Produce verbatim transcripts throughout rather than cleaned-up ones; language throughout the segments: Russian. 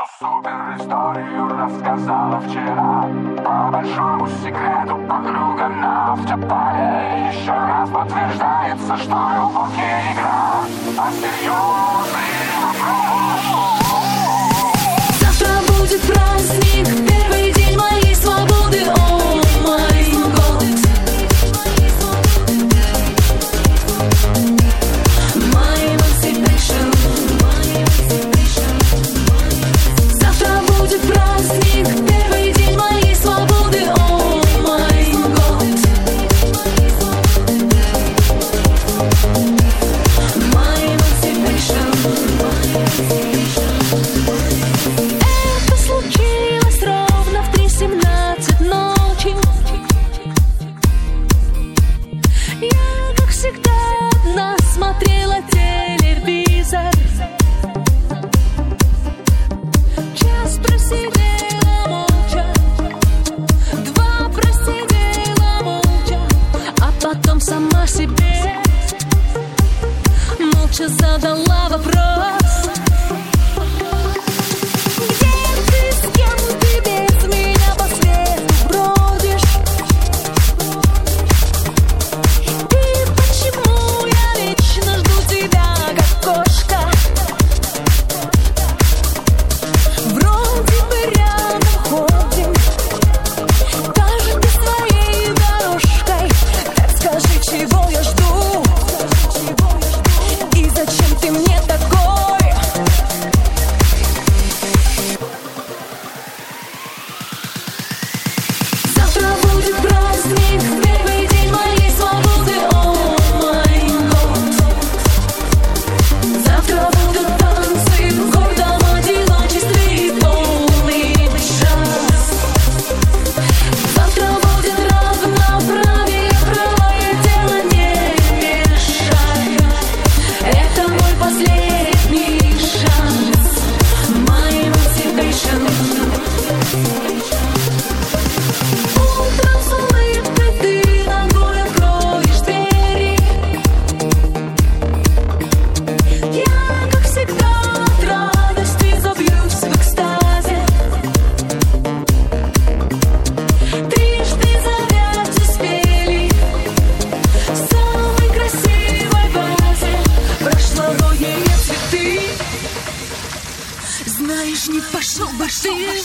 супер историю рассказала вчера. По большому секрету подруга на автопае еще раз подтверждается, что любовь не игра, а серьезный вопрос. Завтра будет праздник, первый день моей свободы. О май год, my emancipation. Завтра будет праздник, первый день моей свободы. О май год, my emancipation. Это случилось ровно в три семнадцать ночи. Я, как всегда, одна смотрела телевизор. Час просидела молча, два просидела молча, а потом сама себе молча задала вопрос. Где ты, с кем ты без меня по свету бродишь? И почему я вечно жду тебя, как кошка? Вроде бы рядом ходим, каждый своей дорожкой. Так скажи, чего я жду? И зачем ты мне такой? Завтра будет праздник, первый день моей свободы. О май год. Завтра будут танцы в гордом одиночестве и полный час. Завтра будет равноправие, правое дело не мешай. Это мой последний шанс, my emancipation. Утром с улыбкой ты ногой откроешь двери. Я, как всегда, от радости забьюсь в экстазе. Трижды завять успели в самой красивой вазе прошлогодние цветы. Знаешь, не пошел бы ты.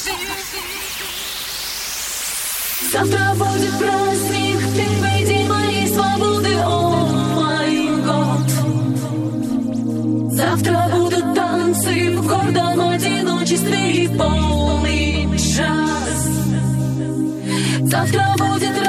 Завтра будет праздник, первый день моей свободы. О май год. Завтра будут танцы в гордом одиночестве и полный час. Завтра будет